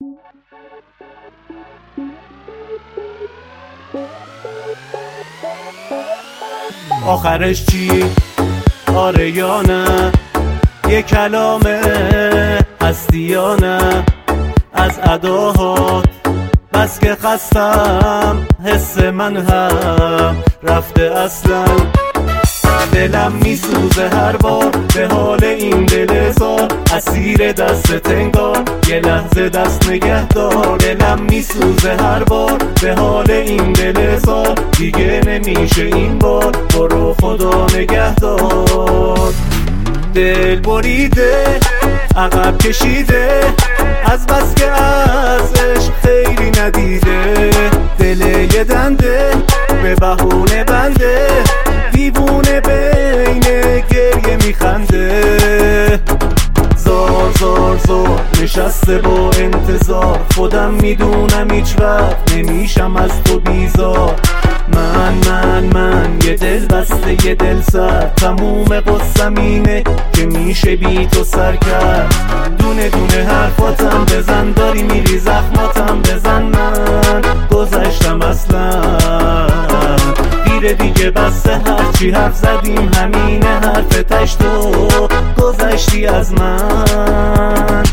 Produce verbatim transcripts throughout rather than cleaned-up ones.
آخرش چی؟ آره یا نه؟ یه کلامه هستی یا نه؟ از اداهات بس که خستم، حس من هم رفته اصلا. دلم میسوزه هر بار به حال این دل زار، اسیر دست تنگار یه لحظه دست نگه دار. دلم میسوزه هر بار به حال این دل زار، دیگه نمیشه این بار، برو خدا نگه دار. دل بریده عقب کشیده، از بس که از عشق خیلی ندیده. دل یه دنده به بهونه بنده، دیوونه بین گریه میخنده. زار زار زار نشسته با انتظار، خودم میدونم هیچ وقت نمیشم از تو بیزار. من من من یه دل بسته یه دل سر، تموم قصم اینه که میشه بی تو سر کرد. دونه دونه حرفاتم بزن، داری میری زخماتم بزن. من گذشتم اصلا، دیره دیگه بسته هرچی حرف زدیم همینه حرف تش، تو گذشتی از من.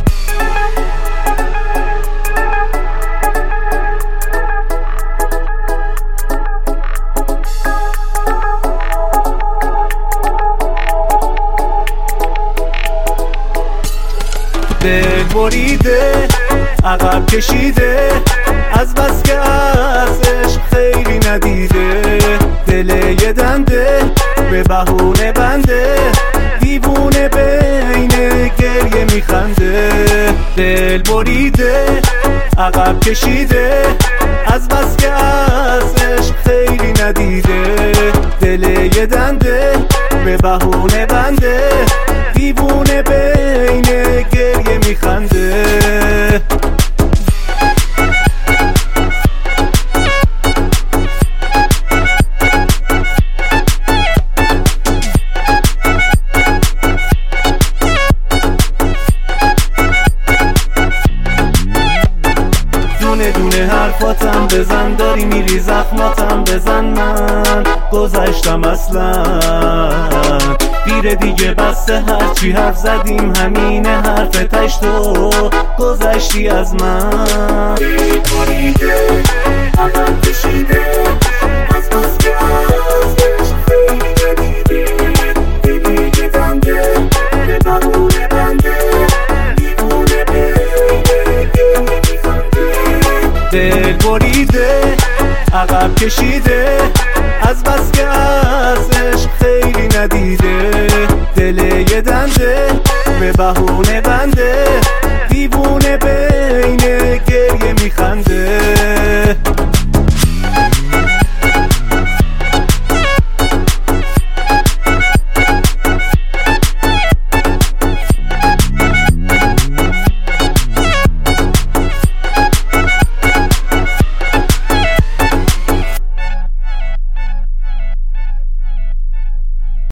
دل بریده عقب کشیده، از بس که از عشق خیلی ندیده. دل یه دنده به بهونه بنده، دیوونه بین گریه میخنده. دل بریده عقب کشیده، از بس که از عشق خیلی ندیده. دل یه دنده به بهونه بنده، دیوونه بین گریه میخنده. دونه دونه حرفاتم بزن، داری میری زخماتم بزن. من گذشتم اصلا، دیره دیگه بسته هرچی حرف زدیم همینه حرف تش، تو گذشتی از من. دل بریده عقب کشیده، از بس که از عشق خیلی ندیده. دل یه دنده به بهونه بنده، دیوونه بین گریه میخنده. دل بریده عقب کشیده، از بس که از عشق خیلی ندیده.